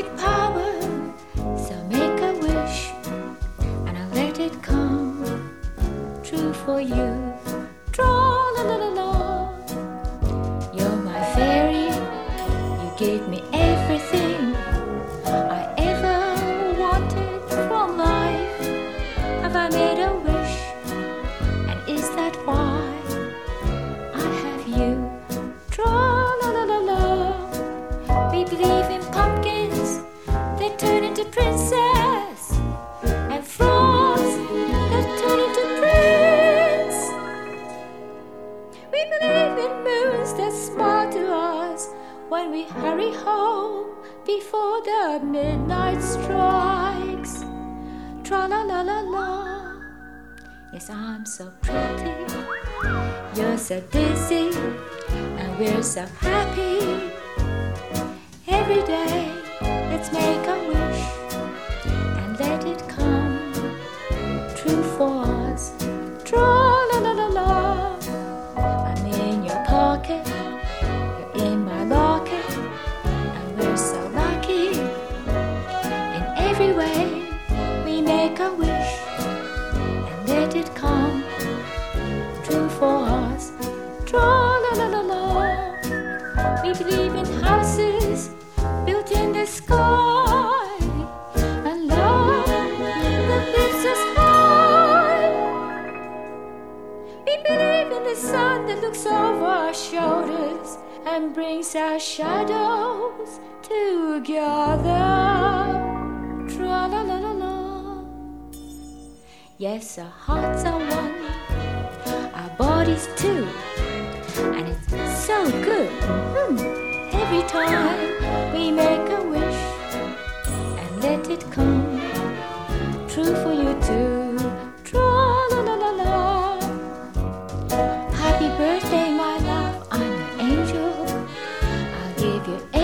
magic power. So make a wish and I'll let it come true for you. Tra-la-la-la-la. You're my fairy. You gave me everything I ever wanted from life. Have I made a wish? And is that why I have you? Tra-la-la-la-la. We believe in pumpkins that turn into princess, and frogs that turn into prince. We believe in moons that smile to us when we hurry home before the midnight strikes. Tra-la-la-la-la. Yes, I'm so pretty, you're so dizzy, and we're so happy. Every day, let's make a wish and let it come true for us. Tra-la-la-la-la. I'm in your pocket, you're in my locket, and we're so lucky. In every way, we make a wish and let it come true for us. Tra-la-la-la-la. We believe in houses built in the sky, and love that lifts us high. We believe in the sun that looks over our shoulders and brings our shadows together. Tra-la-la-la-la. Yes, our hearts are one, our bodies too, and it's so good. Every time we make a wish and let it come true for you too. Tra-la-la-la-la. Happy birthday, my love, I'm your angel. I'll give you